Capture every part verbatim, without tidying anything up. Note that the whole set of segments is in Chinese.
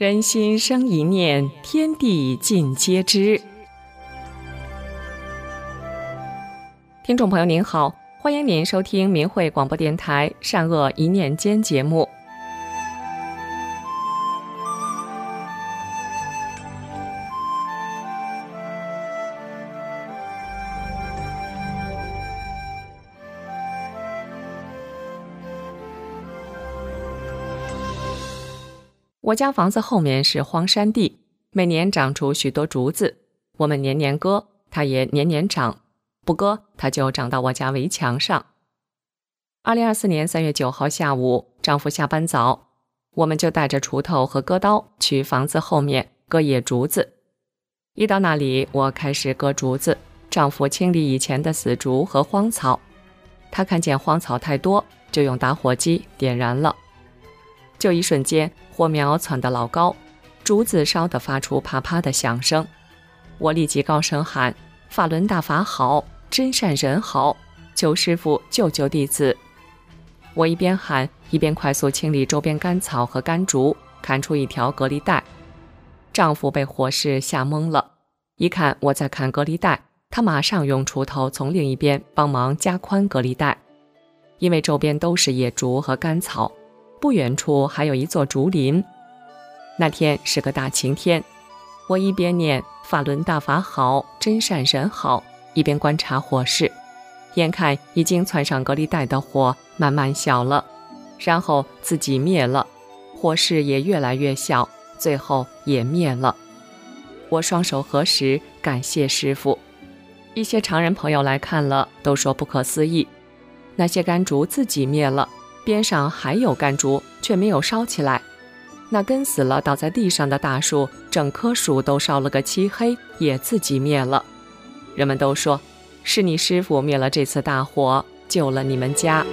人心生一念，天地尽皆知。听众朋友您好，欢迎您收听明慧广播电台善恶一念间节目。我家房子后面是荒山地，每年长出许多竹子，我们年年割，它也年年长，不割它就长到我家围墙上。二零二四年三月九号下午，丈夫下班早，我们就带着锄头和割刀去房子后面割野竹子。一到那里，我开始割竹子，丈夫清理以前的死竹和荒草。他看见荒草太多，就用打火机点燃了。就一瞬间，火苗窜得老高，竹子烧得发出啪啪的响声。我立即高声喊：法轮大法好，真善人好，求师父救救弟子。我一边喊，一边快速清理周边干草和干竹，砍出一条隔离带。丈夫被火势吓懵了，一看我在砍隔离带，他马上用锄头从另一边帮忙加宽隔离带。因为周边都是野竹和干草，不远处还有一座竹林。那天是个大晴天，我一边念法轮大法好，真善人好，一边观察火势。眼看已经窜上隔离带的火慢慢小了，然后自己灭了，火势也越来越小，最后也灭了。我双手合十，感谢师父。一些常人朋友来看了，都说不可思议，那些干竹自己灭了，边上还有干竹，却没有烧起来。那根死了倒在地上的大树，整棵树都烧了个漆黑，也自己灭了。人们都说，是你师父灭了这次大火，救了你们家。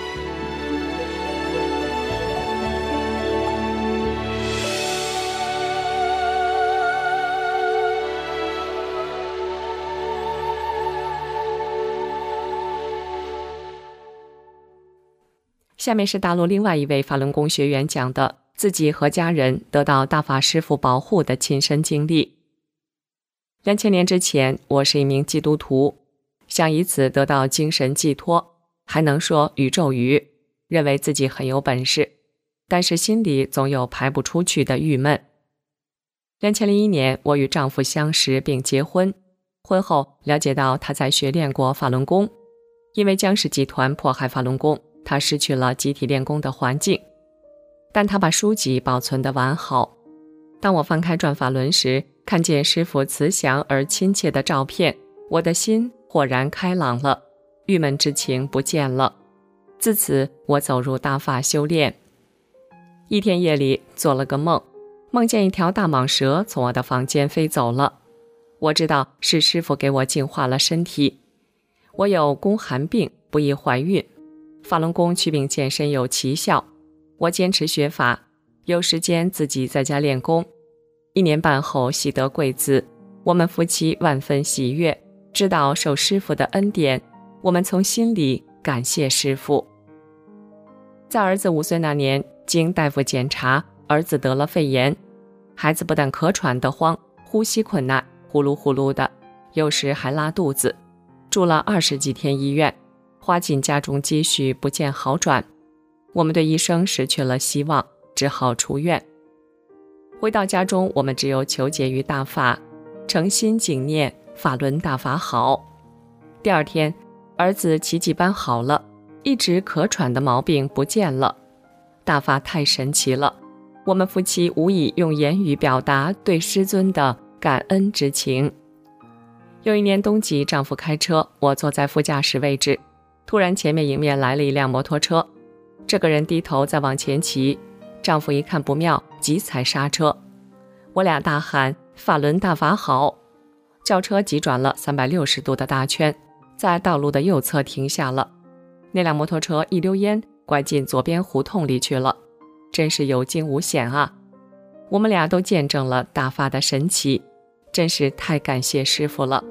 下面是大陆另外一位法轮功学员讲的自己和家人得到大法师父保护的亲身经历。两千年之前，我是一名基督徒，想以此得到精神寄托，还能说宇宙语，认为自己很有本事，但是心里总有排不出去的郁闷。两千零一年，我与丈夫相识并结婚，婚后了解到他在学练过法轮功，因为江氏集团迫害法轮功，他失去了集体练功的环境，但他把书籍保存得完好。当我翻开转法轮时，看见师父慈祥而亲切的照片，我的心豁然开朗了，郁闷之情不见了。自此，我走入大法修炼。一天夜里做了个梦，梦见一条大蟒蛇从我的房间飞走了。我知道是师父给我净化了身体。我有宫寒病，不易怀孕。法轮功祛病健身有奇效，我坚持学法，有时间自己在家练功。一年半后喜得贵子，我们夫妻万分喜悦，知道受师父的恩典，我们从心里感谢师父。在儿子五岁那年，经大夫检查，儿子得了肺炎，孩子不但咳喘得慌，呼吸困难，呼噜呼噜的，有时还拉肚子，住了二十几天医院，花尽家中积蓄不见好转，我们对医生失去了希望，只好出院。回到家中，我们只有求解于大法，诚心谨念法轮大法好。第二天，儿子奇迹般好了，一直咳喘的毛病不见了。大法太神奇了，我们夫妻无以用言语表达对师尊的感恩之情。有一年冬季，丈夫开车，我坐在副驾驶位置，突然前面迎面来了一辆摩托车，这个人低头在往前骑，丈夫一看不妙，急踩刹车。我俩大喊法轮大法好，轿车急转了三百六十度的大圈，在道路的右侧停下了。那辆摩托车一溜烟拐进左边胡同里去了，真是有惊无险啊！我们俩都见证了大法的神奇，真是太感谢师父了。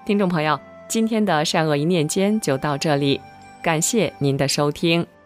听众朋友，今天的善恶一念间就到这里，感谢您的收听。